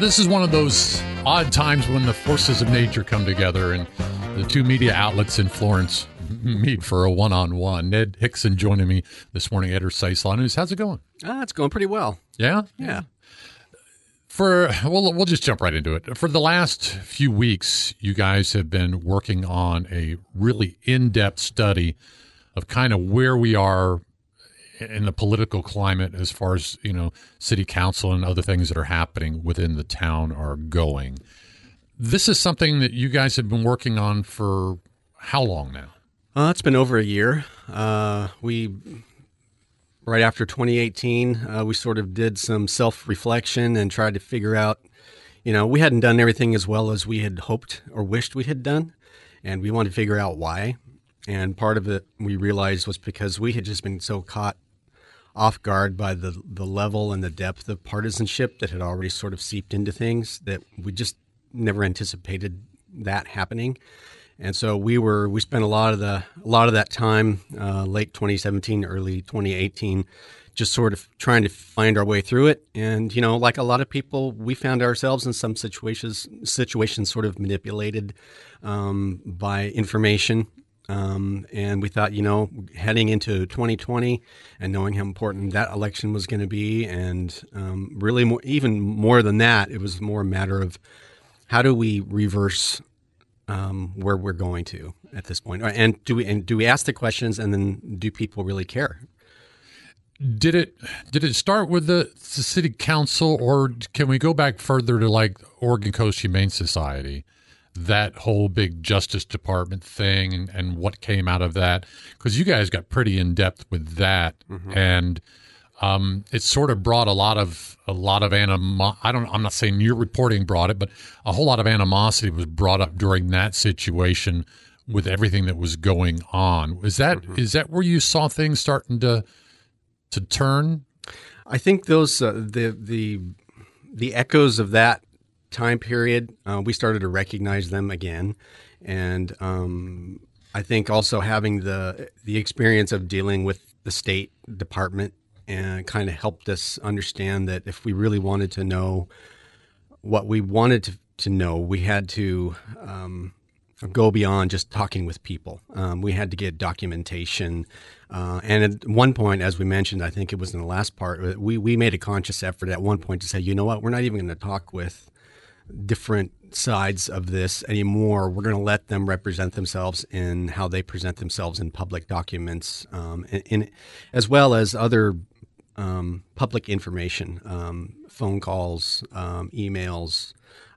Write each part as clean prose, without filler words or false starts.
This is one of those odd times when the forces of nature come together and the two media outlets in Florence meet for a one-on-one. Ned Hickson joining me this morning, editor Siceline News. How's it going? It's going pretty well. Yeah? Yeah. We'll just jump right into it. For the last few weeks, you guys have been working on a really in-depth study of kind of where we are in the political climate as far as, city council and other things that are happening within the town are going. This is something that you guys have been working on for how long now? It's been over a year. Right after 2018, we sort of did some self-reflection and tried to figure out, we hadn't done everything as well as we had hoped or wished we had done, and we wanted to figure out why. And part of it we realized was because we had just been so caught off guard by the level and the depth of partisanship that had already sort of seeped into things that we just never anticipated that happening. And so we spent a lot of that time, late 2017, early 2018, just sort of trying to find our way through it. And, like a lot of people, we found ourselves in some situations sort of manipulated by information. And we thought, heading into 2020 and knowing how important that election was going to be, and really even more than that, it was more a matter of how do we reverse where we're going to at this point, and do we ask the questions, and then do people really care? Did it start with the city council, or can we go back further to like Oregon Coast Humane Society, that whole big Justice Department thing, and what came out of that? Because you guys got pretty in depth with that, and it sort of brought a lot of I'm not saying your reporting brought it, but a whole lot of animosity was brought up during that situation with everything that was going on. Is that where you saw things starting to turn? I think those the echoes of that time period, we started to recognize them again, and I think also having the experience of dealing with the State Department and kind of helped us understand that if we really wanted to know what we wanted to know, we had to go beyond just talking with people. We had to get documentation. And at one point, as we mentioned, I think it was in the last part, we made a conscious effort at one point to say, you know what, we're not even going to talk with different sides of this anymore. We're going to let them represent themselves in how they present themselves in public documents, as well as other public information, phone calls, emails,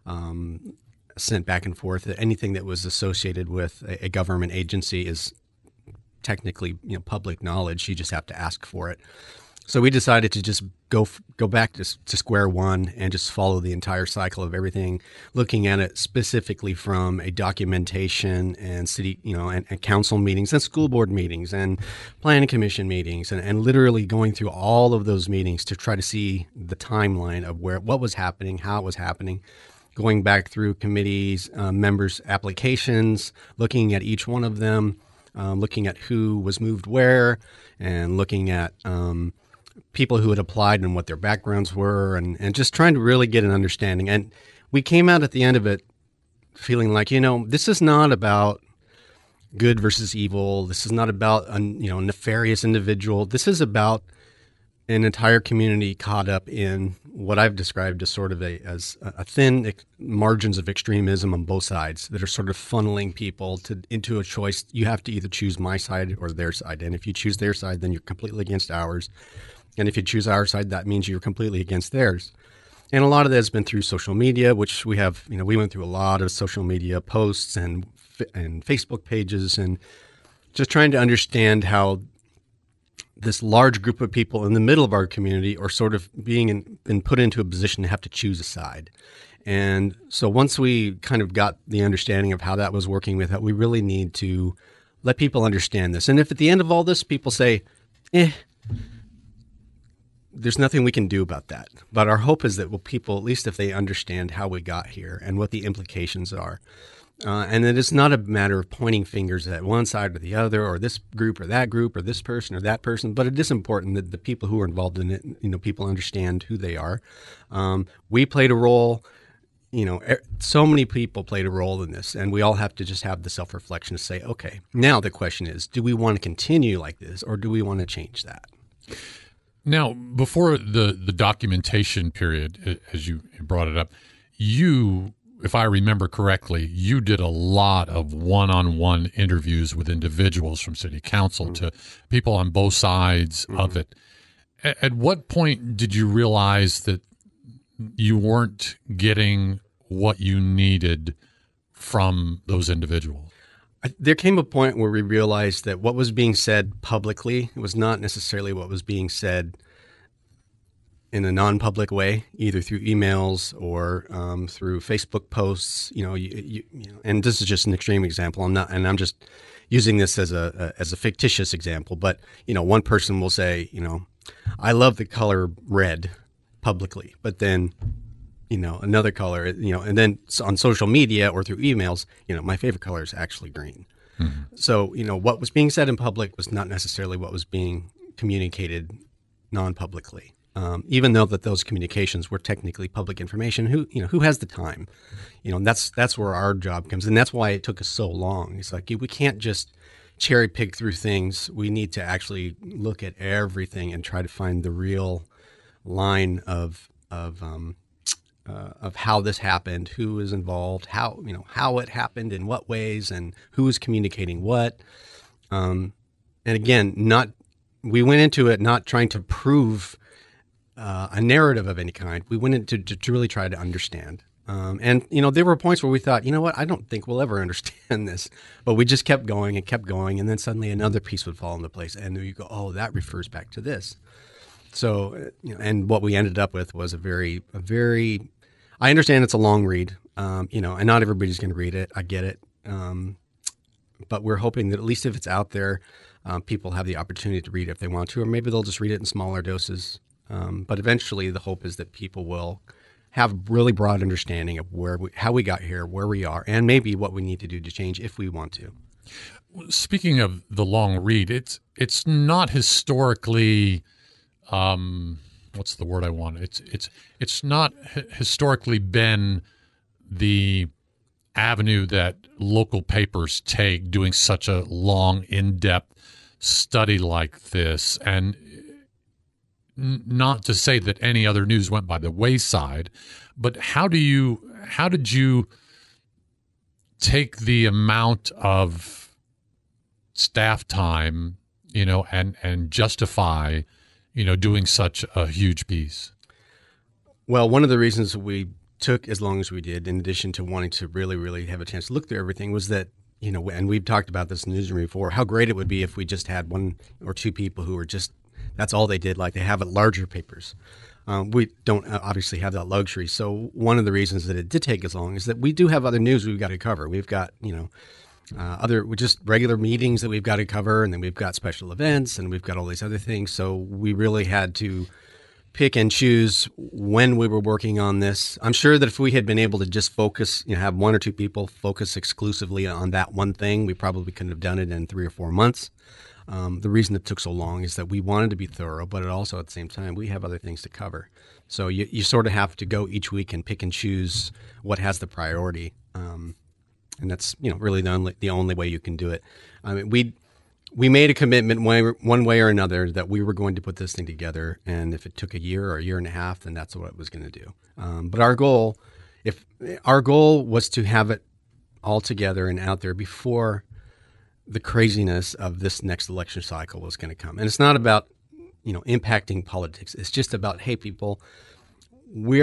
sent back and forth. Anything that was associated with a government agency is technically public knowledge. You just have to ask for it. So we decided to just go back to square one and just follow the entire cycle of everything, looking at it specifically from a documentation and city, and council meetings and school board meetings and planning commission meetings, and literally going through all of those meetings to try to see the timeline of what was happening, how it was happening, going back through committees, members' applications, looking at each one of them, looking at who was moved where, and looking at people who had applied and what their backgrounds were, and just trying to really get an understanding. And we came out at the end of it feeling like, this is not about good versus evil. This is not about a nefarious individual. This is about an entire community caught up in what I've described as sort of as a thin margins of extremism on both sides that are sort of funneling people into a choice. You have to either choose my side or their side. And if you choose their side, then you're completely against ours. And if you choose our side, that means you're completely against theirs. And a lot of that has been through social media, which we have, we went through a lot of social media posts and Facebook pages, and just trying to understand how this large group of people in the middle of our community are sort of been put into a position to have to choose a side. And so once we kind of got the understanding of how that was working with it, we really need to let people understand this. And if at the end of all this, people say, there's nothing we can do about that. But our hope is that people, at least if they understand how we got here and what the implications are, And it is not a matter of pointing fingers at one side or the other, or this group or that group, or this person or that person. But it is important that the people who are involved in it, people understand who they are. We played a role. So many people played a role in this, and we all have to just have the self-reflection to say, okay, now the question is, do we want to continue like this, or do we want to change that? Now, before the documentation period, as you brought it up, you, if I remember correctly, you did a lot of one-on-one interviews with individuals from city council to people on both sides of it. At what point did you realize that you weren't getting what you needed from those individuals? There came a point where we realized that what was being said publicly was not necessarily what was being said in a non-public way, either through emails or through Facebook posts. And this is just an extreme example. I'm just using this as a fictitious example. But one person will say, I love the color red publicly, but then another color, and then on social media or through emails, my favorite color is actually green. Mm-hmm. So, what was being said in public was not necessarily what was being communicated non-publicly. Even though that those communications were technically public information, who has the time? That's where our job comes. And that's why it took us so long. It's like, we can't just cherry pick through things. We need to actually look at everything and try to find the real line of how this happened, who is involved, how it happened, in what ways, and who is communicating what. And again, we went into it not trying to prove a narrative of any kind. We went into to really try to understand. And there were points where we thought, I don't think we'll ever understand this, but we just kept going, and then suddenly another piece would fall into place, and you go, oh, that refers back to this. So, and what we ended up with was a very, I understand it's a long read, and not everybody's going to read it. I get it. But we're hoping that at least if it's out there, people have the opportunity to read it if they want to, or maybe they'll just read it in smaller doses. But eventually the hope is that people will have really broad understanding of how we got here, where we are, and maybe what we need to do to change if we want to. Speaking of the long read, it's not historically, what's the word I want? It's not historically been the avenue that local papers take doing such a long, in-depth study like this. And not to say that any other news went by the wayside, but how did you take the amount of staff time, and justify, doing such a huge piece? Well, one of the reasons we took as long as we did, in addition to wanting to really, really have a chance to look through everything, was that, and we've talked about this in the newsroom before, how great it would be if we just had one or two people who were just, that's all they did, like they have at larger papers. We don't obviously have that luxury. So one of the reasons that it did take as long is that we do have other news we've got to cover. We've got, other just regular meetings that we've got to cover, and then we've got special events, and we've got all these other things. So we really had to pick and choose when we were working on this. I'm sure that if we had been able to just focus, have one or two people focus exclusively on that one thing, we probably couldn't have done it in 3 or 4 months. The reason it took so long is that we wanted to be thorough, but it also at the same time, we have other things to cover. So you sort of have to go each week and pick and choose what has the priority. And that's, really the only way you can do it. I mean, we made a commitment one way or another that we were going to put this thing together. And if it took a year or a year and a half, then that's what it was going to do. But our goal was to have it all together and out there before the craziness of this next election cycle was going to come. And it's not about, impacting politics. It's just about, hey, people, we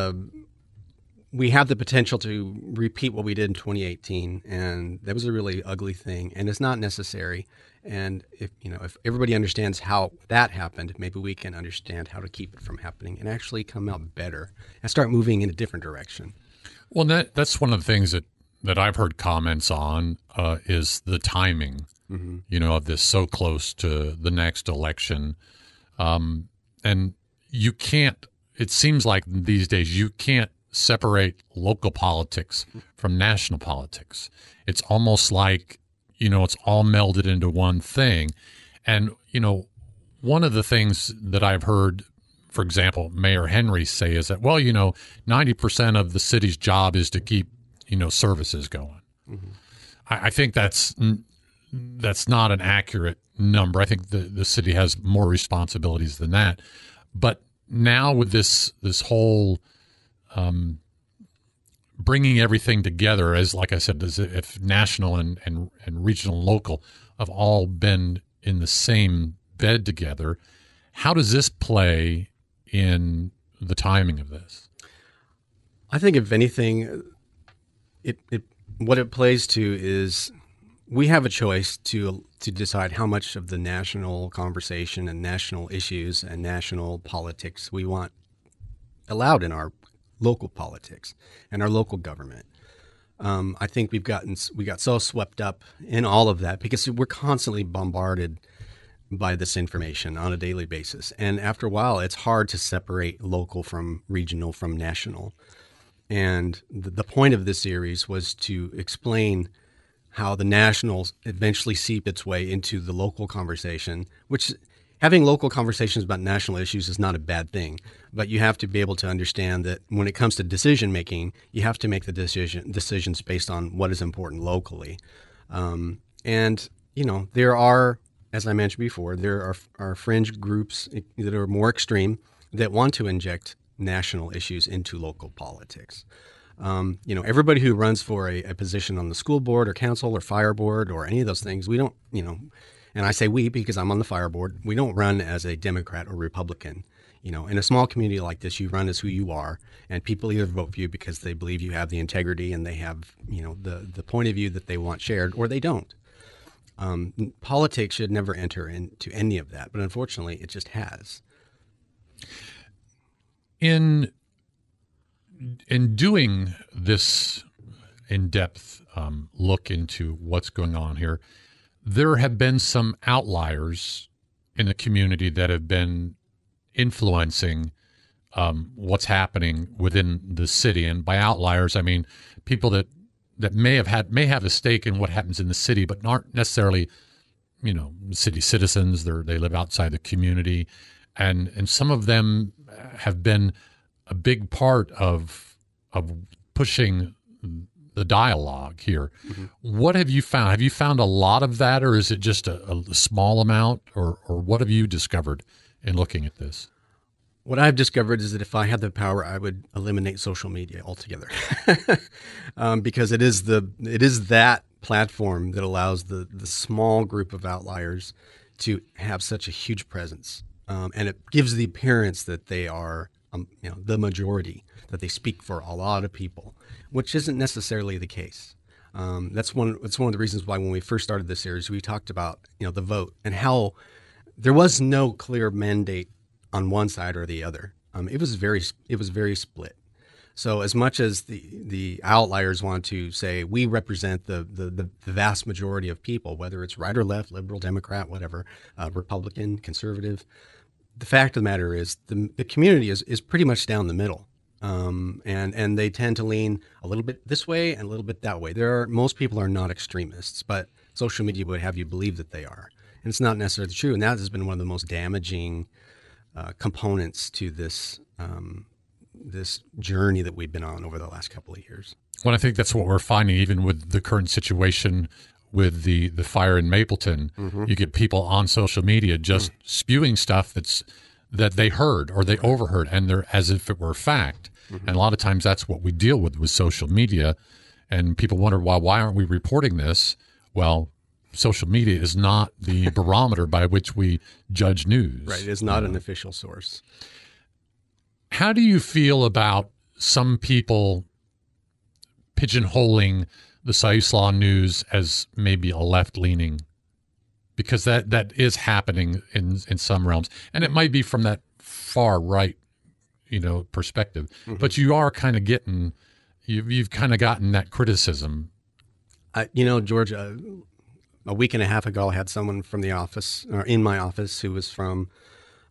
have the potential to repeat what we did in 2018. And that was a really ugly thing. And it's not necessary. And if everybody understands how that happened, maybe we can understand how to keep it from happening and actually come out better and start moving in a different direction. Well, that's one of the things that I've heard comments on is the timing, of this so close to the next election. And you can't, it seems like these days you can't separate local politics from national politics. It's almost like, it's all melded into one thing. And, one of the things that I've heard, for example, Mayor Henry say is that, 90% of the city's job is to keep, services going. Mm-hmm. I think that's not an accurate number. I think the city has more responsibilities than that. But now with this whole bringing everything together, as like I said, as if national and regional and local have all been in the same bed together, how does this play in the timing of this? I think if anything, what it plays to is we have a choice to decide how much of the national conversation and national issues and national politics we want allowed in our local politics and our local government. I think we got so swept up in all of that because we're constantly bombarded by this information on a daily basis. And after a while, it's hard to separate local from regional from national. And the point of this series was to explain how the nationals eventually seep its way into the local conversation, which having local conversations about national issues is not a bad thing. But you have to be able to understand that when it comes to decision making, you have to make the decisions based on what is important locally. There are, as I mentioned before, there are fringe groups that are more extreme that want to inject national issues into local politics. Everybody who runs for a position on the school board or council or fire board or any of those things, we don't, and I say we because I'm on the fire board, we don't run as a Democrat or Republican. In a small community like this, you run as who you are, and people either vote for you because they believe you have the integrity and they have, the point of view that they want shared, or they don't. Politics should never enter into any of that, but unfortunately, it just has. In doing this in-depth look into what's going on here, there have been some outliers in the community that have been influencing what's happening within the city. And by outliers, I mean people that may have a stake in what happens in the city, but aren't necessarily, city citizens. They live outside the community, and some of them have been a big part of pushing the dialogue here. Mm-hmm. What have you found? Have you found a lot of that, or is it just a small amount, or what have you discovered in looking at this? What I've discovered is that if I had the power, I would eliminate social media altogether, because it is that platform that allows the small group of outliers to have such a huge presence, and it gives the appearance that they are the majority, that they speak for a lot of people, which isn't necessarily the case. That's one of the reasons why when we first started this series, we talked about the vote and how there was no clear mandate on one side or the other. It was very split. So as much as the outliers want to say we represent the vast majority of people, whether it's right or left, liberal, Democrat, whatever, Republican, conservative, the fact of the matter is the community is pretty much down the middle. And they tend to lean a little bit this way and a little bit that way. Most people are not extremists, but social media would have you believe that they are. And it's not necessarily true. And that has been one of the most damaging components to this journey that we've been on over the last couple of years. Well, I think that's what we're finding, even with the current situation with the fire in Mapleton. Mm-hmm. You get people on social media just spewing stuff that they heard or they overheard, and they're as if it were fact. Mm-hmm. And a lot of times that's what we deal with social media. And people wonder, why aren't we reporting this? Well, social media is not the barometer by which we judge news. Right. It is not an official source. How do you feel about some people pigeonholing the Siuslaw News as maybe a left-leaning? Because that is happening in some realms. And it might be from that far right, perspective. Mm-hmm. But you are kind of getting, you've kind of gotten that criticism. George, a week and a half ago, I had someone from the office, or in my office, who was from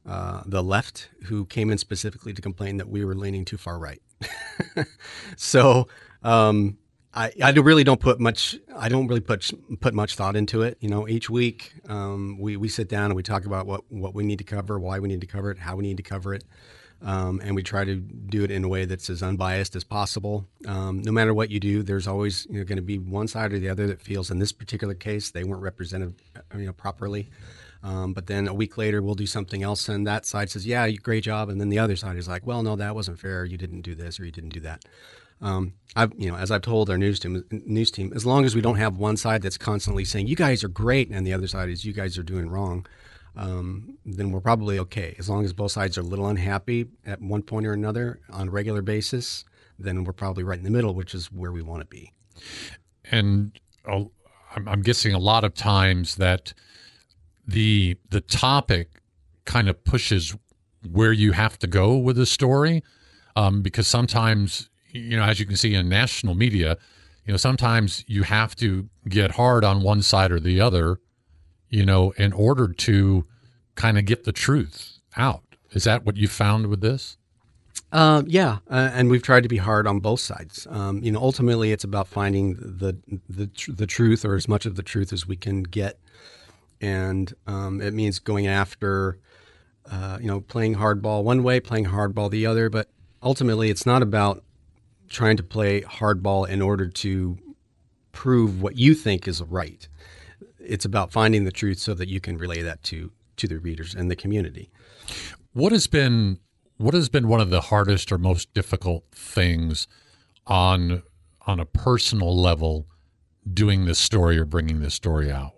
the left who came in specifically to complain that we were leaning too far right. So I really don't put much. I don't really put much thought into it. Each week we sit down and we talk about what we need to cover, why we need to cover it, how we need to cover it, and we try to do it in a way that's as unbiased as possible. No matter what you do, there's always going to be one side or the other that feels in this particular case they weren't represented properly. But then a week later, we'll do something else, and that side says, "Yeah, great job," and then the other side is like, "Well, no, that wasn't fair. You didn't do this or you didn't do that." As I've told our news team, as long as we don't have one side that's constantly saying, "You guys are great," and the other side is, "You guys are doing wrong," then we're probably okay. As long as both sides are a little unhappy at one point or another on a regular basis, then we're probably right in the middle, which is where we want to be. And I'm guessing a lot of times that the topic kind of pushes where you have to go with the story, because sometimes, as you can see in national media, sometimes you have to get hard on one side or the other, in order to kind of get the truth out. Is that what you found with this? Yeah, and we've tried to be hard on both sides. Ultimately, it's about finding the truth, or as much of the truth as we can get. And it means going after, playing hardball one way, playing hardball the other. But ultimately, it's not about trying to play hardball in order to prove what you think is right. It's about finding the truth so that you can relay that to the readers and the community. What has been one of the hardest or most difficult things on a personal level doing this story or bringing this story out?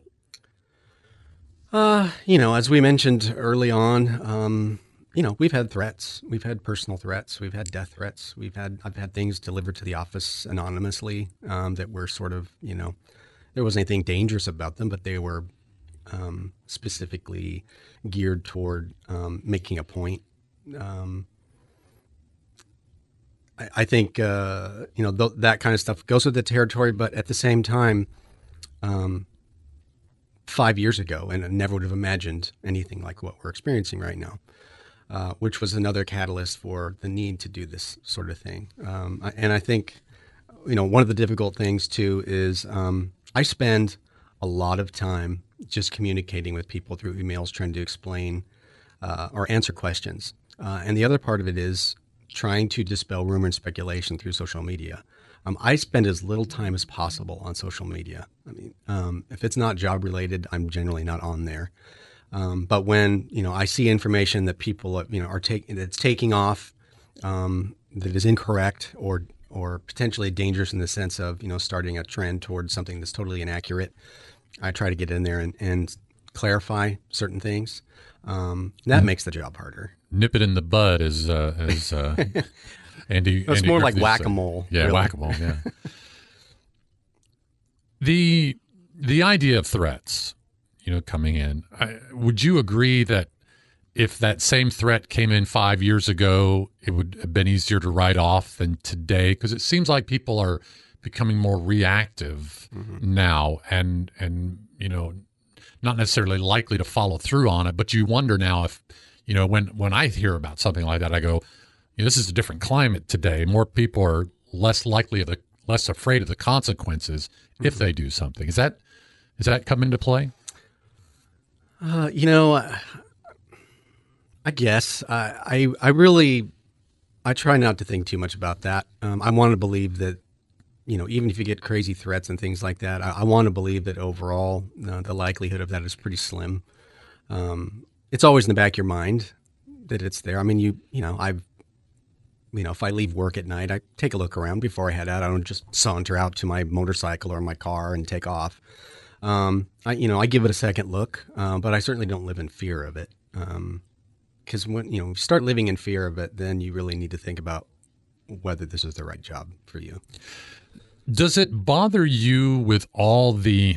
As we mentioned early on, we've had threats. We've had personal threats. We've had death threats. I've had things delivered to the office anonymously that were sort of, there wasn't anything dangerous about them, but they were specifically geared toward making a point. I think, that kind of stuff goes with the territory, but at the same time, 5 years ago, and I never would have imagined anything like what we're experiencing right now, which was another catalyst for the need to do this sort of thing. And I think, one of the difficult things too is I spend a lot of time just communicating with people through emails, trying to explain or answer questions. And the other part of it is trying to dispel rumor and speculation through social media. I spend as little time as possible on social media. I mean, if it's not job related, I'm generally not on there. But when I see information that people are taking off, that is incorrect or potentially dangerous in the sense of starting a trend towards something that's totally inaccurate, I try to get in there and clarify certain things. That makes the job harder. Nip it in the bud, as Andy. It's more like Griffiths whack-a-mole. Yeah, really. Whack-a-mole. Yeah. The idea of threats, coming in. Would you agree that if that same threat came in 5 years ago, it would have been easier to write off than today? Because it seems like people are becoming more reactive now, and not necessarily likely to follow through on it. But you wonder now if when I hear about something like that, I go, this is a different climate today. More people are less afraid of the consequences if they do something. Does that come into play? I guess I try not to think too much about that. I want to believe that, even if you get crazy threats and things like that, I want to believe that overall the likelihood of that is pretty slim. It's always in the back of your mind that it's there. I mean, if I leave work at night, I take a look around before I head out. I don't just saunter out to my motorcycle or my car and take off. I give it a second look, but I certainly don't live in fear of it. Because when you start living in fear of it, then you really need to think about whether this is the right job for you. Does it bother you with all the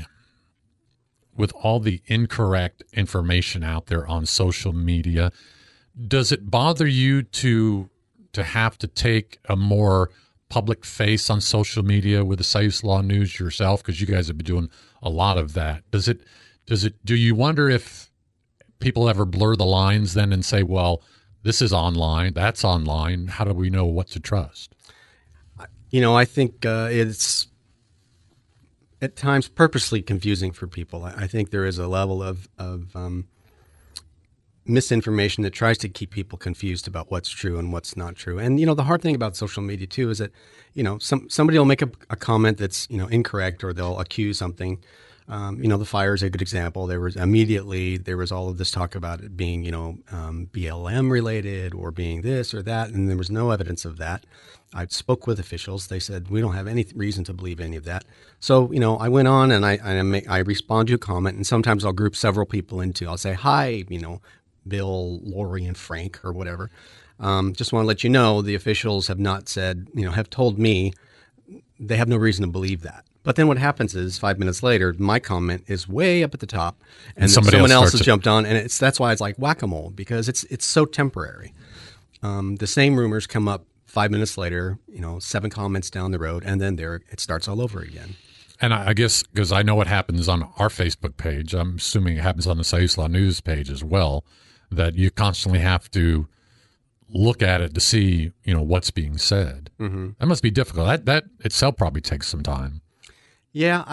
incorrect information out there on social media? Does it bother you to have to take a more public face on social media with the Sayus Law News yourself? Because you guys have been doing a lot of that. Do you wonder if people ever blur the lines then and say, well, this is online, that's online. How do we know what to trust? I think it's at times purposely confusing for people. I think there is a level of misinformation that tries to keep people confused about what's true and what's not true. And, the hard thing about social media, too, is that, somebody will make a comment that's, incorrect, or they'll accuse something. The fire is a good example. There was all of this talk about it being, BLM related or being this or that, and there was no evidence of that. I spoke with officials. They said, we don't have any reason to believe any of that. So, I went on and I respond to a comment, and sometimes I'll group several people I'll say, hi, Bill, Lori, and Frank, or whatever. Just want to let you know the officials have not said, have told me they have no reason to believe that. But then what happens is 5 minutes later, my comment is way up at the top, and someone else has jumped on, and that's why it's like whack-a-mole, because it's so temporary. The same rumors come up 5 minutes later, 7 comments down the road, and then it starts all over again. And I guess because I know what happens on our Facebook page, I'm assuming it happens on the Sayus Law News page as well, that you constantly have to look at it to see, what's being said. Mm-hmm. That must be difficult. That itself probably takes some time. Yeah,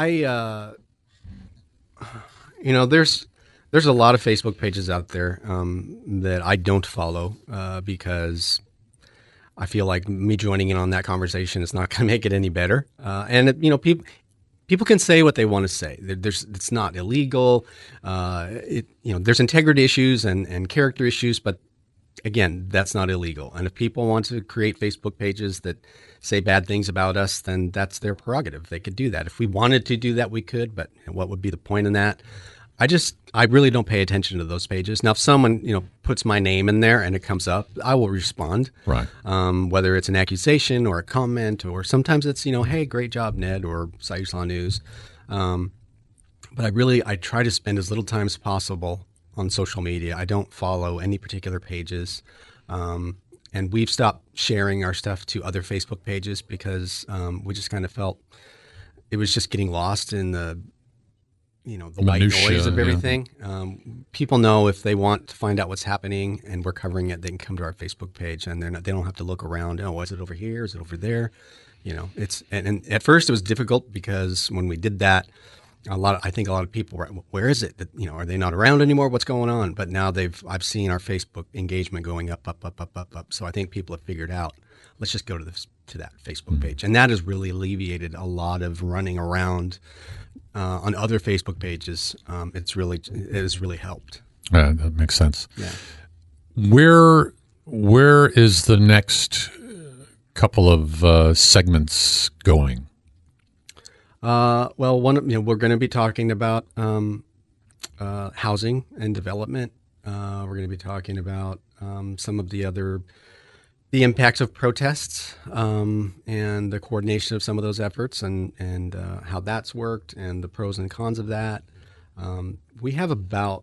there's a lot of Facebook pages out there that I don't follow because I feel like me joining in on that conversation is not going to make it any better. People can say what they want to say. It's not illegal. There's integrity issues and character issues, but again, that's not illegal. And if people want to create Facebook pages that say bad things about us, then that's their prerogative. They could do that. If we wanted to do that, we could, but what would be the point in that? I really don't pay attention to those pages. Now, if someone, puts my name in there and it comes up, I will respond. Right. Whether it's an accusation or a comment, or sometimes it's, hey, great job, Ned, or Sayus Law News. But I try to spend as little time as possible on social media. I don't follow any particular pages. And we've stopped sharing our stuff to other Facebook pages because we just kind of felt it was just getting lost in the white noise of everything. Yeah. People know if they want to find out what's happening and we're covering it, they can come to our Facebook page, and they don't have to look around. Oh, is it over here? Is it over there? And at first it was difficult because when we did that, I think a lot of people were, where is it? Are they not around anymore? What's going on? But now I've seen our Facebook engagement going up. So I think people have figured out, let's just go to that Facebook page. And that has really alleviated a lot of running around on other Facebook pages. It has really helped. Yeah, that makes sense. Yeah. Where is the next couple of segments going? Well, we're going to be talking about housing and development. We're going to be talking about some of the impacts of protests and the coordination of some of those efforts and how that's worked and the pros and cons of that. We have about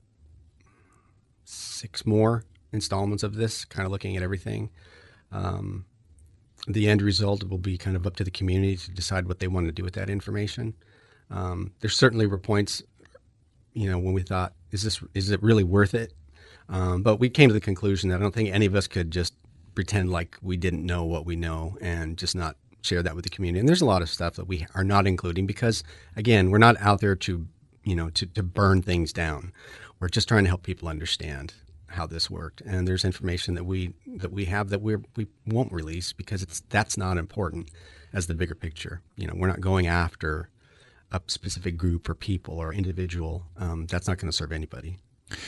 6 more installments of this, kind of looking at everything. The end result will be kind of up to the community to decide what they want to do with that information. There certainly were points, when we thought, is it really worth it? But we came to the conclusion that I don't think any of us could just pretend like we didn't know what we know and just not share that with the community. And there's a lot of stuff that we are not including because, again, we're not out there to burn things down. We're just trying to help people understand how this worked, and there's information that we have that we won't release because that's not important as the bigger picture. We're not going after a specific group or people or individual. That's not going to serve anybody.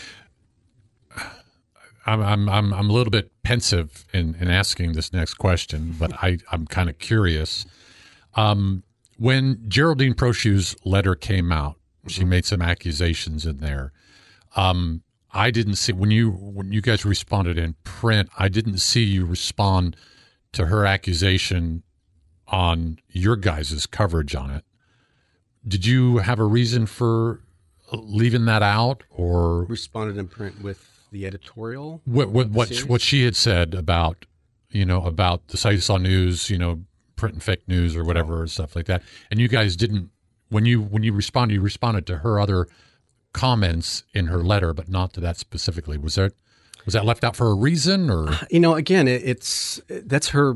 I'm a little bit pensive in asking this next question, but I'm kind of curious. When Geraldine Prosciu's letter came out, she made some accusations in there. I didn't see when you guys responded in print. I didn't see you respond to her accusation on your guys' coverage on it. Did you have a reason for leaving that out, or responded in print with the editorial? What she had said about the Sayus Law News, print and fake news or whatever, stuff like that, and you guys didn't. When you responded to her other comments in her letter, but not to that specifically. Was that left out for a reason, or again, it's her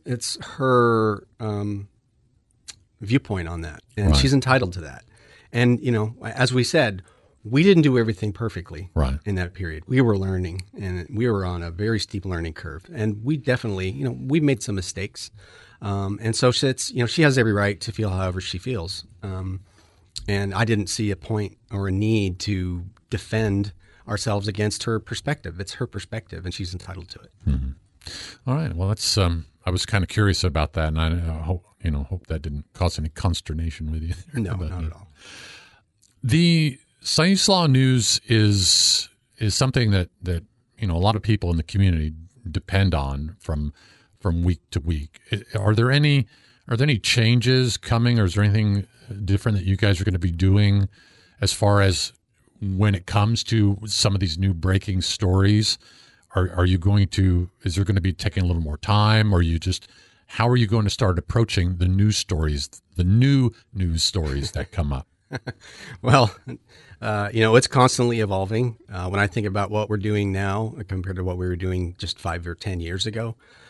viewpoint on that, and Right. she's entitled to that. And as we said, we didn't do everything perfectly Right. in that period. We were learning, and we were on a very steep learning curve, and we definitely we made some mistakes, and so she has every right to feel however she feels. And I didn't see a point or a need to defend ourselves against her perspective. It's her perspective, and she's entitled to it. All right. Well, that's. I was kind of curious about that, and I hope that didn't cause any consternation with you. No, But, not at all. The Stanislaw News is something that a lot of people in the community depend on from week to week. Are there any changes coming, or is there anything different that you guys are going to be doing as far as when it comes to some of these new breaking stories? Are you going to? Is there going to be taking a little more time, or how are you going to start approaching the new news stories that come up? Well, it's constantly evolving. When I think about what we're doing now compared to what we were doing just 5 or 10 years ago,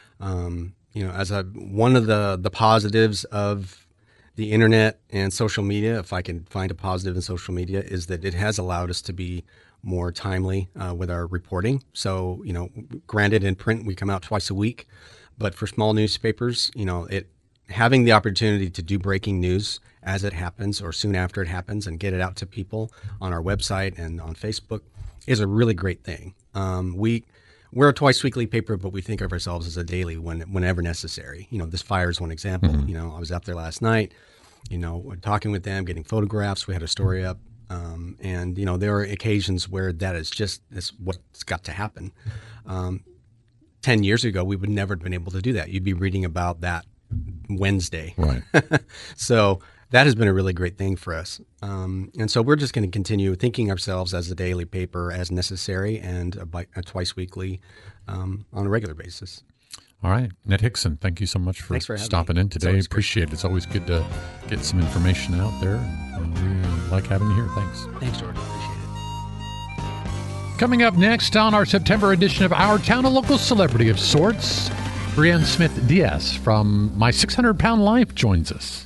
one of the positives of the internet and social media, if I can find a positive in social media, is that it has allowed us to be more timely with our reporting. So, granted, in print we come out twice a week, but for small newspapers, having the opportunity to do breaking news as it happens or soon after it happens and get it out to people on our website and on Facebook is a really great thing. We're a twice weekly paper, but we think of ourselves as a daily whenever necessary. This fire is one example. Mm-hmm. I was out there last night, talking with them, getting photographs. We had a story up. And there are occasions where that's what's got to happen. 10 years ago, we would never have been able to do that. You'd be reading about that Wednesday. Right. So that has been a really great thing for us. And so we're just going to continue thinking ourselves as a daily paper as necessary and a twice weekly on a regular basis. All right. Ned Hickson, thank you so much for having stopping me. in today. Appreciate it. It's always good to get some information out there. We like having you here. Thanks. Thanks, Jordan. Appreciate it. Coming up next on our September edition of Our Town, a local celebrity of sorts, Brienne Smith Diaz from My 600 Pound Life joins us.